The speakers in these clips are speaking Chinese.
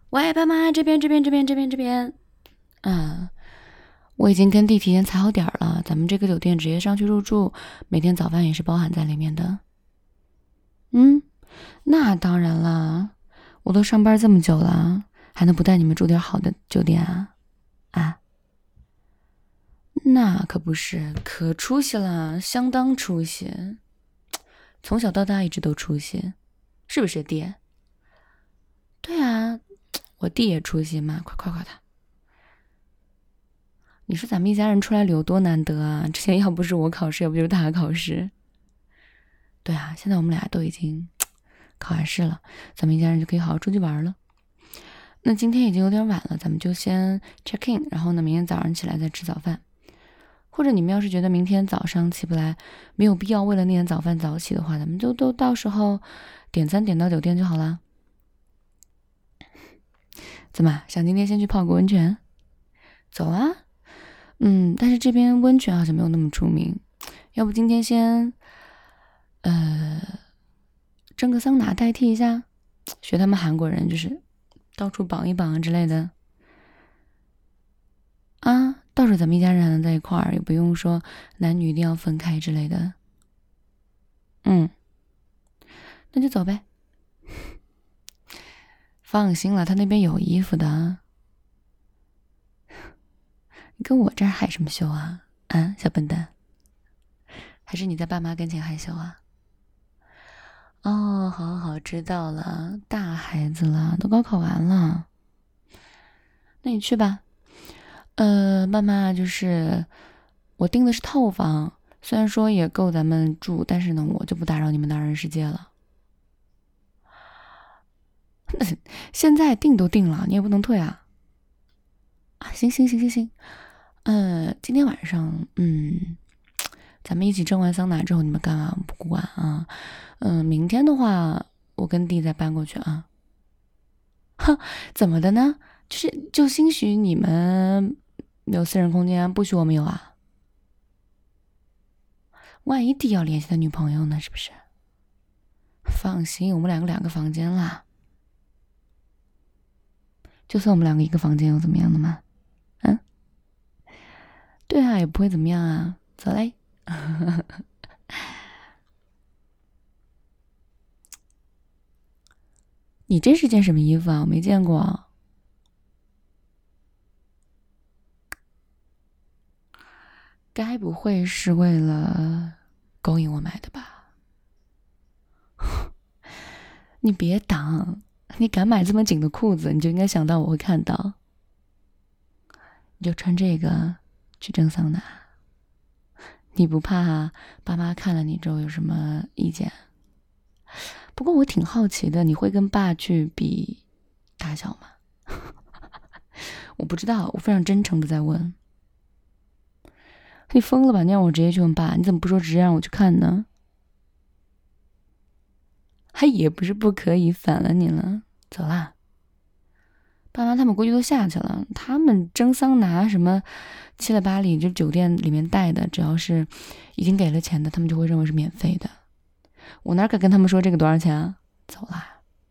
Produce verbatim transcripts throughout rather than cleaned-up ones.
喂，爸妈，这边这边这边这边这边。嗯，我已经跟弟提前踩好点儿了，咱们这个酒店直接上去入住，每天早饭也是包含在里面的。嗯，那当然啦，我都上班这么久了，还能不带你们住点好的酒店啊？啊，那可不是，可出息了，相当出息，从小到大一直都出息，是不是爹？对啊，我弟也出息嘛，快夸夸他。你说咱们一家人出来旅游多难得啊！之前要不是我考试，要不就是他考试。对啊，现在我们俩都已经考完试了，咱们一家人就可以好好出去玩了。那今天已经有点晚了，咱们就先 check in，然后呢，明天早上起来再吃早饭。或者你们要是觉得明天早上起不来，没有必要为了那点早饭早起的话，咱们就都到时候点餐点到酒店就好了。怎么想今天先去泡个温泉？走啊！嗯，但是这边温泉好像没有那么出名，要不今天先，呃，蒸个桑拿代替一下，学他们韩国人就是到处绑一绑啊之类的。啊，到时候咱们一家人还能在一块儿，也不用说男女一定要分开之类的。嗯，那就走呗。放心了，他那边有衣服的。你跟我这儿害什么羞啊？啊，小笨蛋！还是你在爸妈跟前害羞啊？哦，好好，知道了，大孩子了，都高考完了，那你去吧。呃，妈妈就是我订的是套房，虽然说也够咱们住，但是呢，我就不打扰你们的二人世界了。现在订都订了，你也不能退啊。啊，行行行行行，呃，今天晚上，嗯，咱们一起蒸完桑拿之后，你们干嘛不管啊？嗯、呃，明天的话，我跟弟再搬过去啊。哼，怎么的呢？就是就兴许你们有私人空间，不许我们有啊？万一弟要联系他女朋友呢？是不是？放心，我们两个两个房间啦。就算我们两个一个房间，又怎么样的嘛？嗯，对啊，也不会怎么样啊。走嘞。你这是件什么衣服啊？我没见过。该不会是为了勾引我买的吧？你别挡，你敢买这么紧的裤子，你就应该想到我会看到。你就穿这个去蒸桑拿，你不怕爸妈看了你之后有什么意见？不过我挺好奇的，你会跟爸去比大小吗？我不知道，我非常真诚的在问。你疯了吧？你让我直接去问爸，你怎么不说直接让我去看呢？还也不是不可以，反了你了。走啦，爸妈他们估计都下去了。他们蒸桑拿什么七里八里，就酒店里面带的，只要是已经给了钱的，他们就会认为是免费的。我哪敢跟他们说这个多少钱啊？走啦。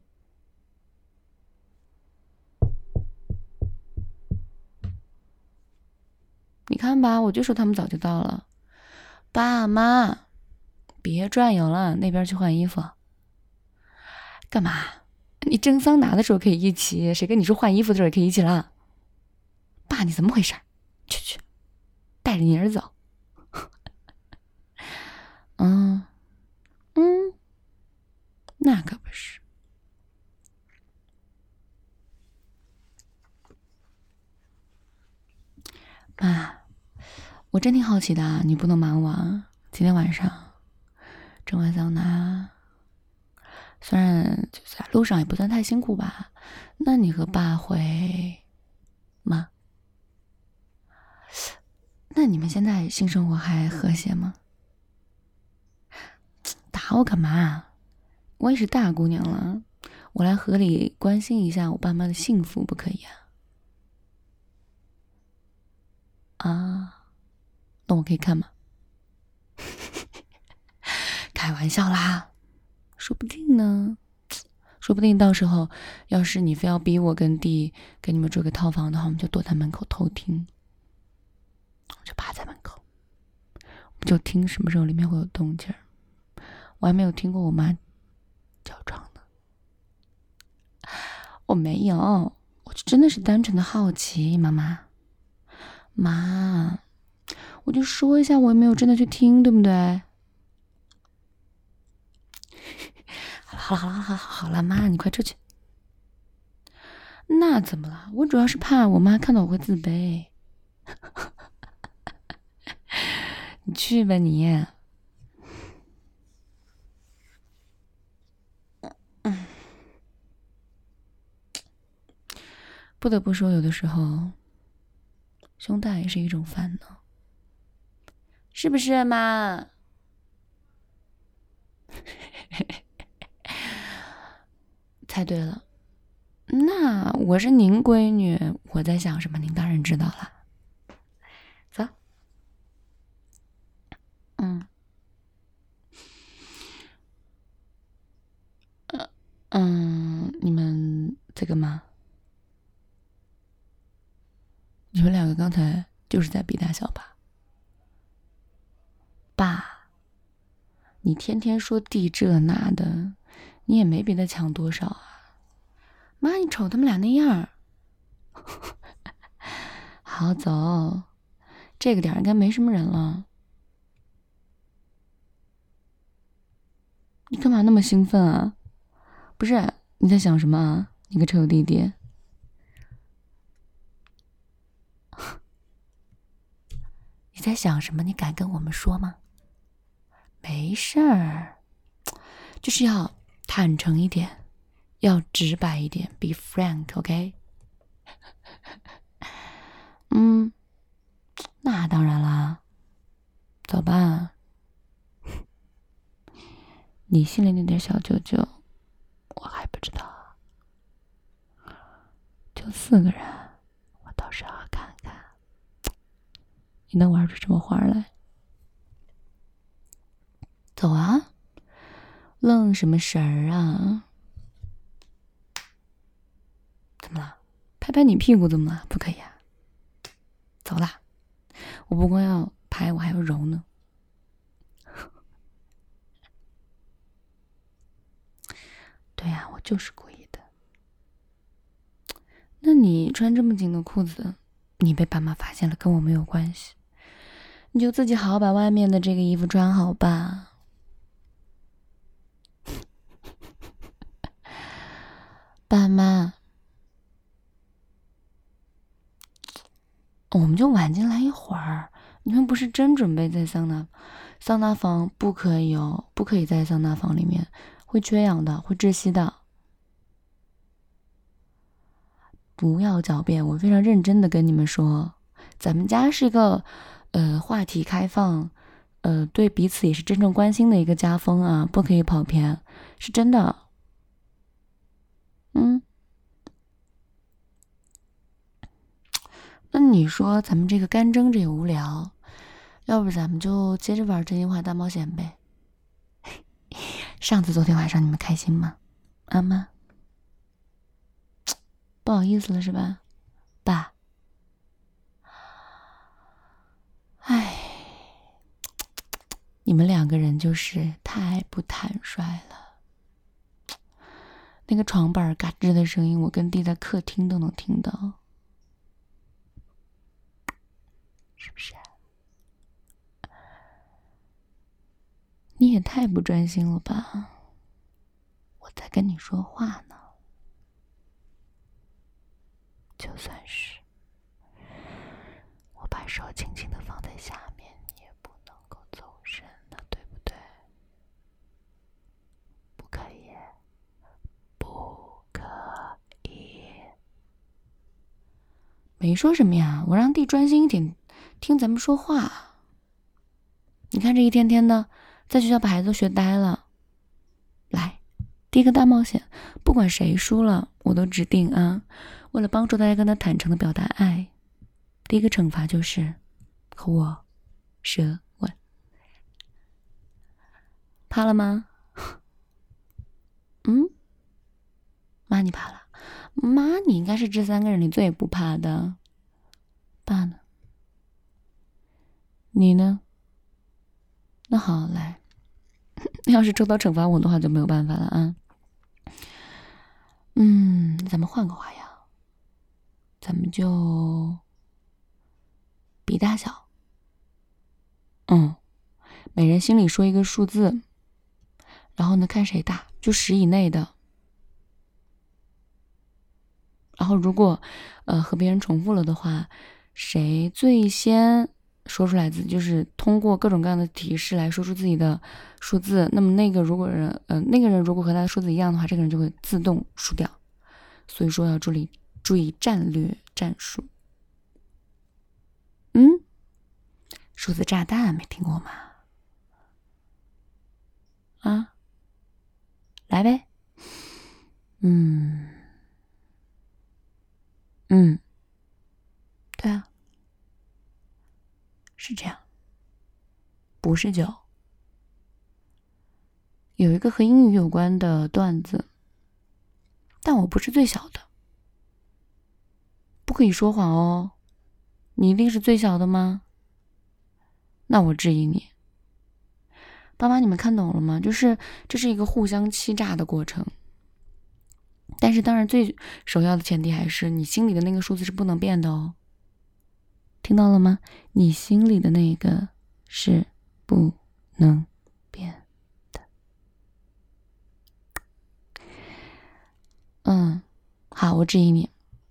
你看吧，我就说他们早就到了。爸妈，别转悠了，那边去换衣服。干嘛？你蒸桑拿的时候可以一起，谁跟你说换衣服的时候也可以一起啦？爸，你怎么回事？去去，带着你儿子走。嗯嗯，那可不是。妈，我真挺好奇的，你不能瞒我啊。今天晚上蒸完桑拿，虽然就在路上也不算太辛苦吧，那你和爸会吗？那你们现在性生活还和谐吗？打我干嘛？我也是大姑娘了，我来合理关心一下我爸妈的幸福，不可以啊？啊，那我可以看吗？开玩笑啦，说不定呢， 说不定到时候要是你非要逼我跟弟给你们住个套房的话，我们就躲在门口偷听，我就趴在门口，我就听什么时候里面会有动静。我还没有听过我妈叫床呢。我没有，我就真的是单纯的好奇。妈妈妈，我就说一下，我也没有真的去听，对不对？好了好了好了好了，妈，你快出去。那怎么了？我主要是怕我妈看到我会自卑。你去吧你。嗯，不得不说，有的时候胸大也是一种烦恼，是不是妈？猜对了。那我是您闺女，我在想什么，您当然知道了。走。嗯。呃嗯，你们这个吗？你们两个刚才就是在比大小吧？爸，你天天说弟这那的，你也没比他强多少啊。妈，你瞅他们俩那样。好，走，这个点应该没什么人了。你干嘛那么兴奋啊？不是，你在想什么啊？你个臭弟弟。你在想什么？你敢跟我们说吗？没事儿，就是要坦诚一点，要直白一点 ，be frank，OK？、嗯，那当然啦。走吧。你心里那点小九九，我还不知道。就四个人，我倒是要看看，你能玩出什么花来。走啊，愣什么神儿啊？怎么了？拍拍你屁股怎么了？不可以啊。走啦，我不光要拍，我还要揉呢。对呀、啊，我就是故意的。那你穿这么紧的裤子，你被爸妈发现了，跟我没有关系。你就自己好好把外面的这个衣服穿好吧。爸妈，我们就晚进来一会儿。你们不是真准备在桑拿桑拿房？不可以哦，不可以在桑拿房里面，会缺氧的，会窒息的。不要狡辩，我非常认真的跟你们说，咱们家是一个呃话题开放，呃对彼此也是真正关心的一个家风啊，不可以跑偏，是真的。嗯，那你说咱们这个干争着也无聊，要不咱们就接着玩真心话大冒险呗？上次昨天晚上你们开心吗？阿妈，不好意思了是吧？爸，唉，你们两个人就是太不坦率了。那个床板嘎吱的声音，我跟弟在客厅都能听到，是不是？你也太不专心了吧！我在跟你说话呢。就算是我把手轻轻的放在下面，你也不能够走神呢，对不对？不可以，不可以。没说什么呀，我让弟专心一点听咱们说话。你看这一天天的，在学校把孩子都学呆了。来，第一个大冒险，不管谁输了，我都指定啊，为了帮助大家跟他坦诚的表达爱，第一个惩罚就是和我舌吻。怕了吗？嗯， 你怕了。妈，你应该是这三个人里最不怕的。爸呢？你呢？那好，来，要是抽到惩罚我的话就没有办法了啊。嗯，咱们换个花样，咱们就比大小。嗯，每人心里说一个数字，然后呢看谁大，就十以内的。然后如果呃和别人重复了的话，谁最先说出来自就是通过各种各样的提示来说出自己的数字，那么那个如果人呃那个人如果和他的数字一样的话，这个人就会自动输掉。所以说要注意注意战略战术。嗯，数字炸弹没听过吗？啊，来呗。嗯嗯，对啊，是这样，不是九。有一个和英语有关的段子，但我不是最小的，不可以说谎哦。你一定是最小的吗？那我质疑你。爸妈，你们看懂了吗？就是这是一个互相欺诈的过程。但是当然最首要的前提还是你心里的那个数字是不能变的哦。听到了吗？你心里的那个是不能变的。嗯，好，我质疑你。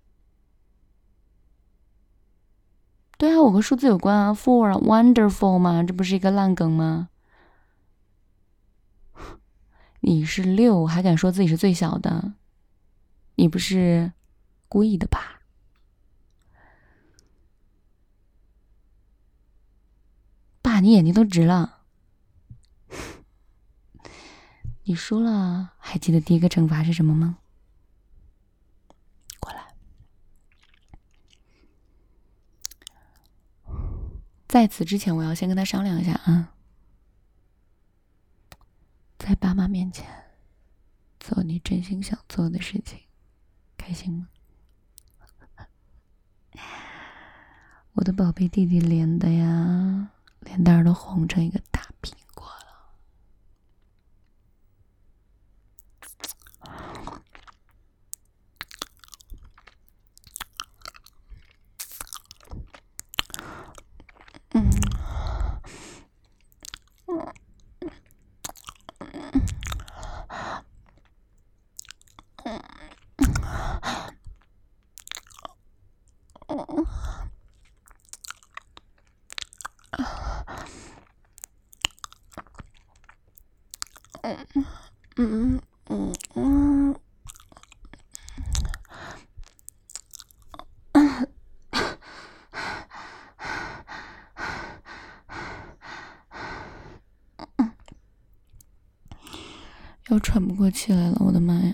对啊，我和数字有关啊 ，for wonderful 嘛，这不是一个烂梗吗？你是六，还敢说自己是最小的？你不是故意的吧？爸，你眼睛都直了。你输了，还记得第一个惩罚是什么吗？过来。在此之前，我要先跟他商量一下啊。在爸妈面前做你真心想做的事情，开心吗？我的宝贝弟弟脸的呀，脸蛋都红成一个大苹果了。嗯，嗯嗯嗯要喘不过气来了，我的妈呀，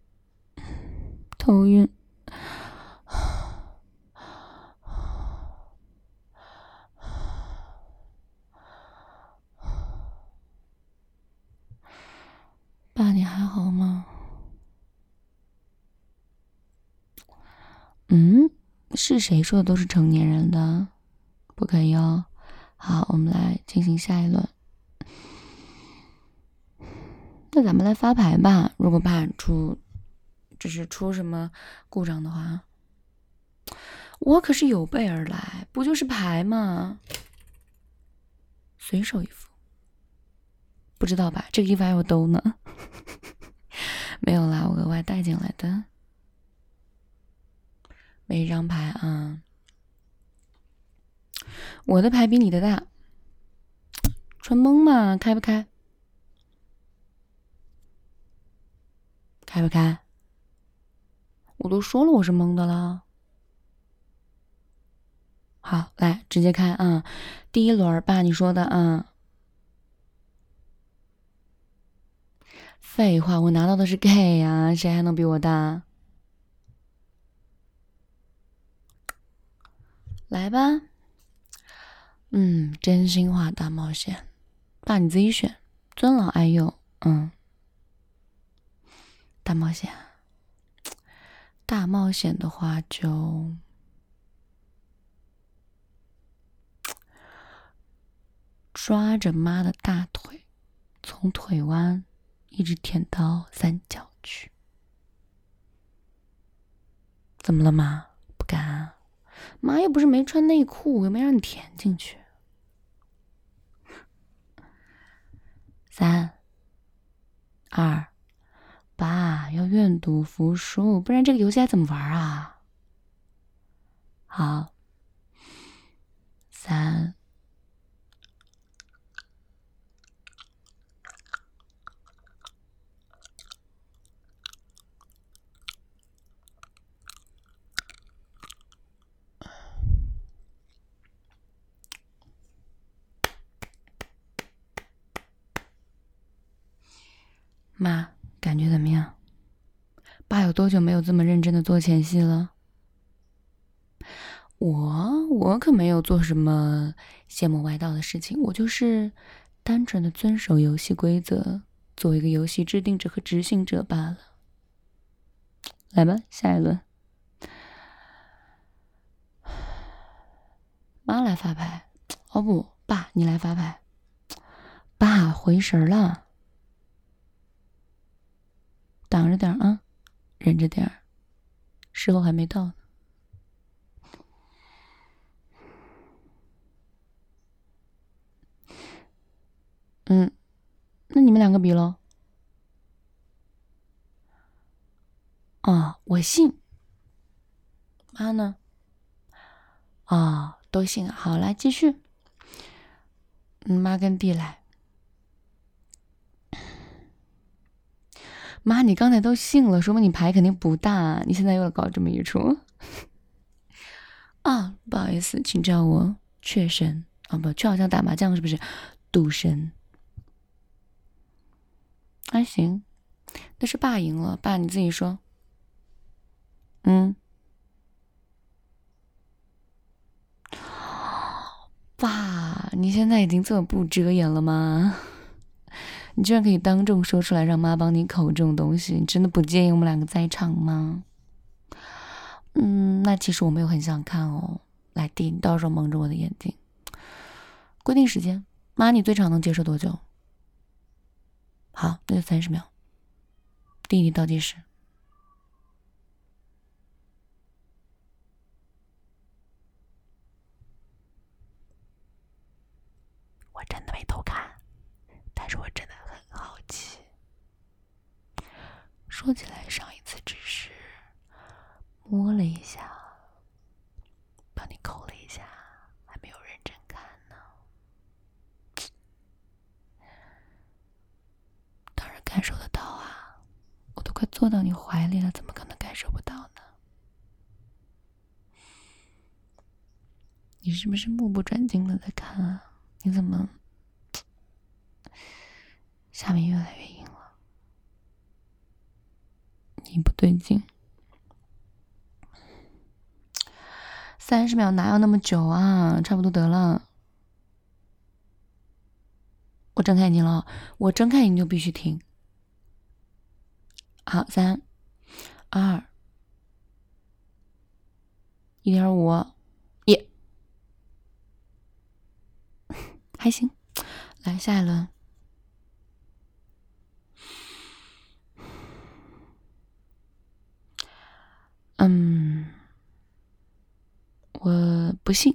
头晕。爸，你还好吗？嗯，是谁说的都是成年人的？不可以哦。好，我们来进行下一轮。那咱们来发牌吧。如果怕出，就是出什么故障的话，我可是有备而来，不就是牌吗？随手一副，不知道吧？这个地方还有兜呢。没有啦，我额外带进来的。每一张牌啊，我的牌比你的大，纯蒙嘛，开不开？开不开？我都说了我是蒙的了。好，来直接开啊！第一轮，爸你说的啊。废话，我拿到的是 K 呀，谁还能比我大？来吧。嗯，真心话大冒险，爸你自己选，尊老爱幼。嗯，大冒险。 大冒险的话就抓着妈的大腿，从腿弯一直舔到三角去。怎么了妈？不敢啊？妈又不是没穿内裤，又没让你舔进去。三二爸要愿赌服输，不然这个游戏还怎么玩啊？好，三妈，感觉怎么样？爸有多久没有这么认真的做前戏了？我我可没有做什么邪魔歪道的事情，我就是单纯的遵守游戏规则，做一个游戏制定者和执行者罢了。来吧，下一轮，妈来发牌。哦不，爸你来发牌。爸回神了，挡着点啊，忍着点儿，时候还没到呢。嗯，那你们两个比喽。啊，我信。妈呢？啊，都信啊。好，来继续。嗯，妈跟弟来。妈，你刚才都信了，说明你牌肯定不大，你现在又搞这么一出。啊，不好意思，请叫我雀神。啊，不，雀好像打麻将是不是？赌神。还行，那是爸赢了，爸你自己说。嗯，爸，你现在已经这么不遮掩了吗？你居然可以当众说出来，让妈帮你口这种东西，你真的不介意我们两个在场吗？嗯，那其实我没有很想看哦。来，弟，你到时候蒙着我的眼睛。规定时间，妈，你最长能接受多久？好，那就三十秒。弟，你倒计时。我真的没偷看，但是我真的很好奇。说起来，上一次只是摸了一下，帮你抠了一下，还没有认真看呢。当然感受得到啊，我都快坐到你怀里了，怎么可能感受不到呢？你是不是目不转睛的在看啊？你怎么下面越来越硬了？你不对劲。三十秒哪有那么久啊？差不多得了。我睁开眼睛了，我睁开眼睛就必须停。好，三、二、一点五，耶，还行。来下一轮。嗯，我不信。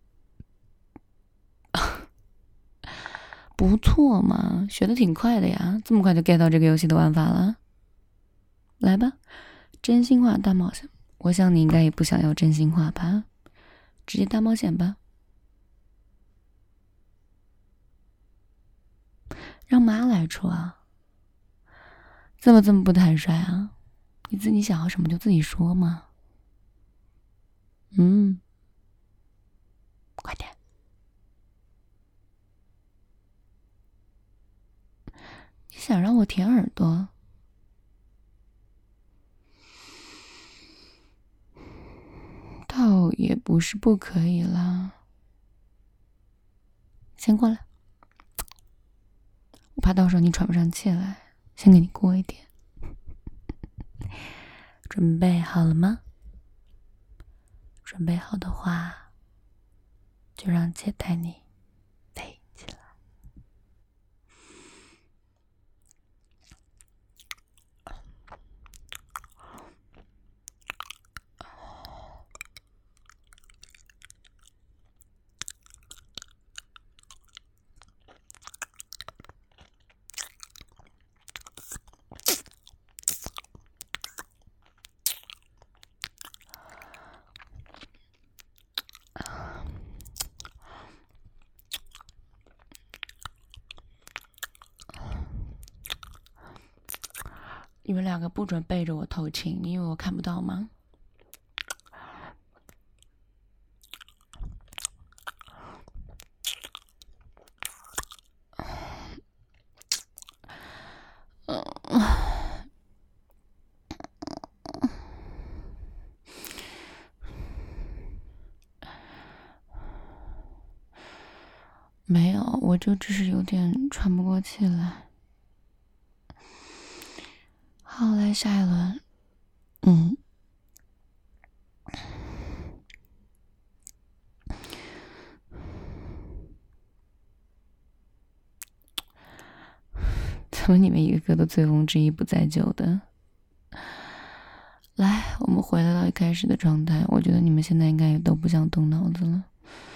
不错嘛，学的挺快的呀，这么快就 get 到这个游戏的玩法了。来吧，真心话大冒险。我想你应该也不想要真心话吧，直接大冒险吧。让妈来出啊，怎么这么不坦率啊？你自己想要什么就自己说嘛。嗯，快点。你想让我舔耳朵？倒也不是不可以啦。先过来，我怕到时候你喘不上气来，先给你过一点。 准备好了吗？准备好的话，就让姐带你飞起来。你们两个不准背着我偷亲，你以为我看不到吗？没有，我就只是有点喘不过气来。好，来下一轮。嗯，怎么你们一个个都醉翁之意不在酒的？来，我们回来到一开始的状态。我觉得你们现在应该也都不想动脑子了。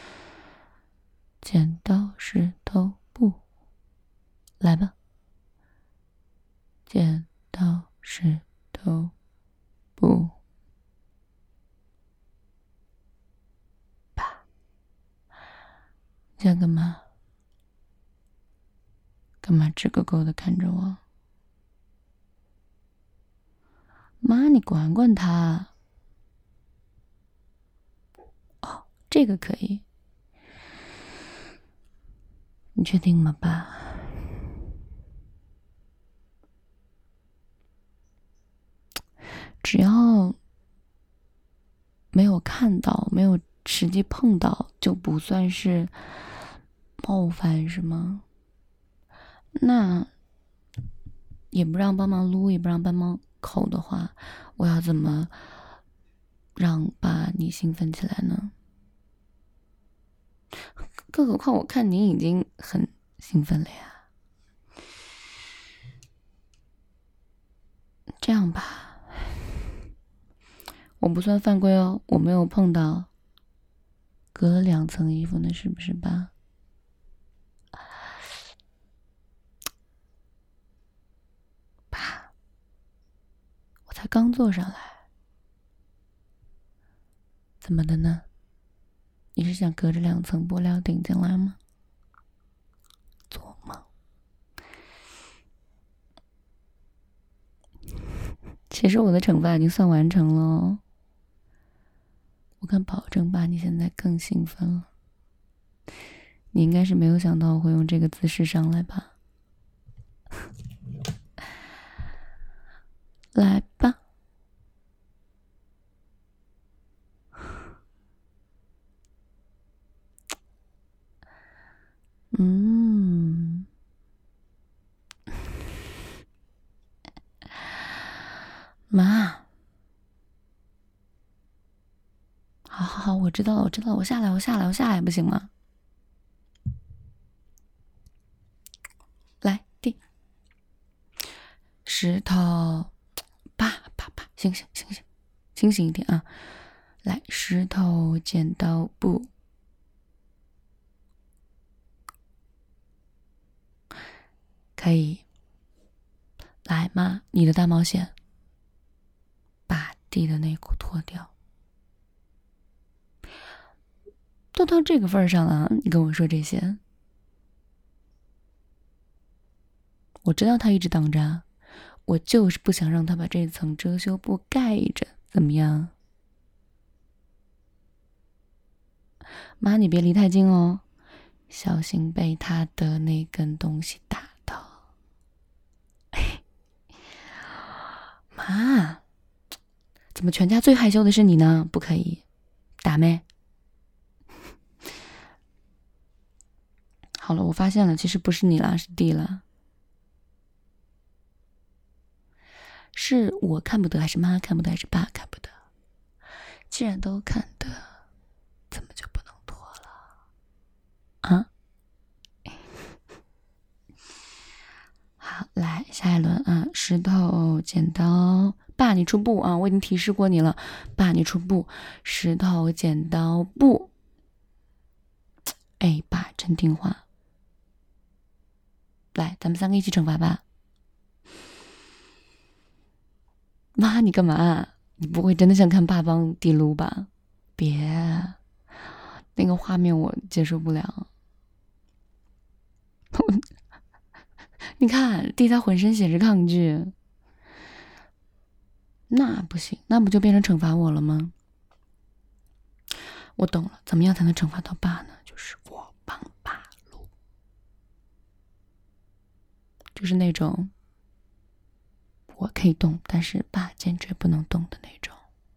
剪刀石头布，来吧。剪刀石头布，啪！你想干嘛？干嘛直勾勾的看着我？妈，你管管他。哦，这个可以。你确定吗，爸？只要没有看到，没有实际碰到，就不算是冒犯，是吗？那也不让帮忙撸，也不让帮忙口的话，我要怎么让爸你兴奋起来呢？更何况我看您已经很兴奋了呀。这样吧，我不算犯规哦，我没有碰到，隔了两层衣服呢，是不是吧？爸，我才刚坐上来，怎么的呢？你是想隔着两层布料顶进来吗？做梦！其实我的惩罚已经算完成了哦，我敢保证爸你现在更兴奋了。你应该是没有想到我会用这个姿势上来吧？来吧。嗯，妈，好好好，我知道了，我知道了，我下来，我下来，我下来，不行吗？来，地，石头，啪啪啪，醒醒醒醒，清醒一点啊！来，石头剪刀布，可以。来妈，你的大冒险，把弟的内裤脱掉。都到这个份上了，你跟我说这些，我知道他一直挡着，我就是不想让他把这层遮羞布盖着，怎么样？妈，你别离太近哦，小心被他的那根东西打到。妈，怎么全家最害羞的是你呢？不可以，打没？好了，我发现了，其实不是你啦，是弟啦。 是我看不得，还是妈看不得，还是爸看不得？既然都看得，怎么就不能脱了啊？好，来下一轮啊，石头剪刀，爸你出布啊！我已经提示过你了，爸你出布，石头剪刀布。哎，爸真听话。来，咱们三个一起惩罚吧。妈，你干嘛？你不会真的想看爸帮地撸吧？别，那个画面我接受不了。你看，弟他浑身写着抗拒，那不行，那不就变成惩罚我了吗？我懂了，怎么样才能惩罚到爸呢？就是我帮爸撸，就是那种我可以动，但是爸坚决不能动的那种。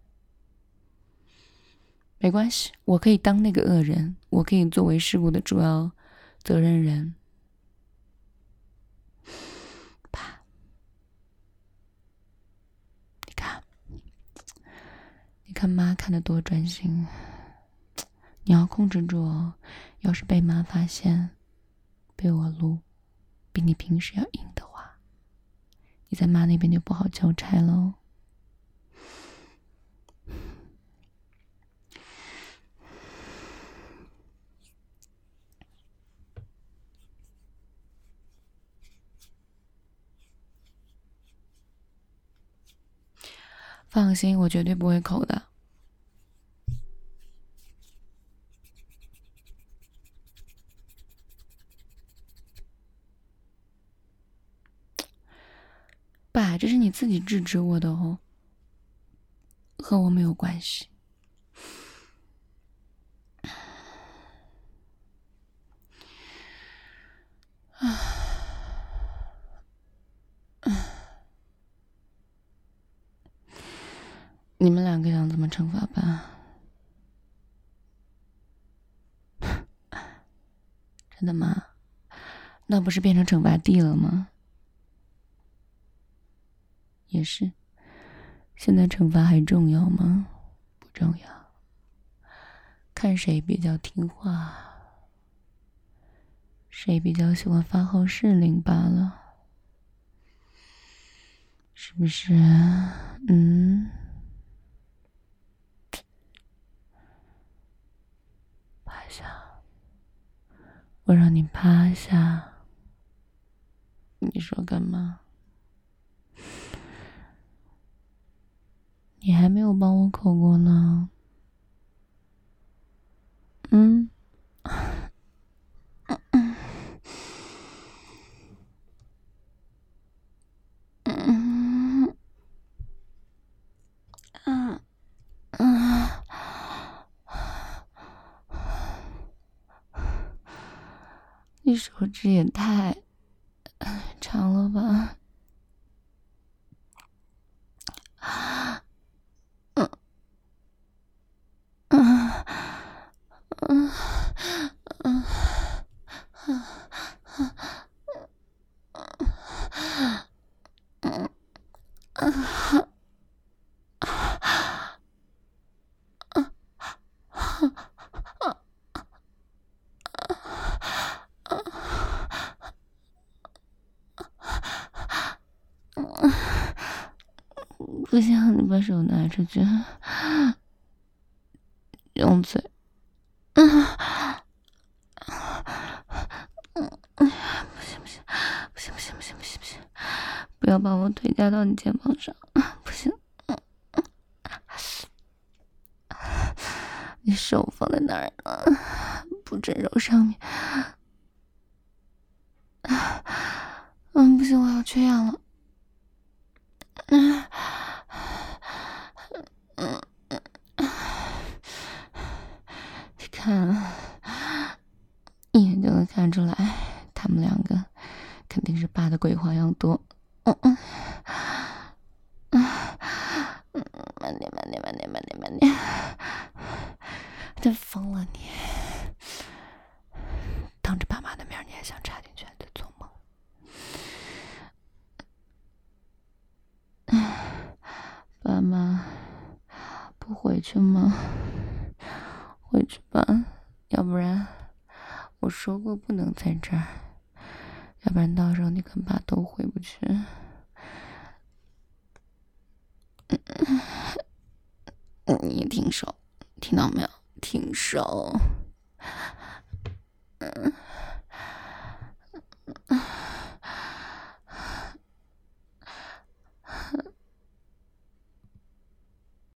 没关系，我可以当那个恶人，我可以作为事故的主要责任人。爸，你看，你看妈看得多专心，你要控制住哦。要是被妈发现，被我撸，比你平时要硬的话，你在妈那边就不好交差了哦。放心，我绝对不会口的。爸，这是你自己制止我的哦，和我没有关系。你们两个想怎么惩罚吧？真的吗？那不是变成惩罚弟了吗？也是，现在惩罚还重要吗？不重要，看谁比较听话，谁比较喜欢发号施令罢了，是不是？嗯，趴下，我让你趴下，你说干嘛？你还没有帮我口过呢。嗯，嗯嗯嗯嗯嗯，你手指也太长了吧？嗯嗯嗯嗯嗯嗯。不行，你把手拿出去，用嘴。嗯，不行不行不行不行不行不行不行，不要把我腿夹到你肩膀上，不行。你手放在哪儿呢？不准揉上面。嗯，不行，我要缺氧了。嗯嗯嗯，你看，一眼就能看出来，他们两个肯定是爸的鬼花样多。嗯嗯嗯嗯，慢点慢点慢点慢点慢点，真疯了你！当着爸妈的面你还想插进去，还在做梦？嗯。 爸吗？不回去吗？回去吧，要不然我说过不能在这儿，要不然到时候你跟爸都回不去。你停手，听到没有？停手。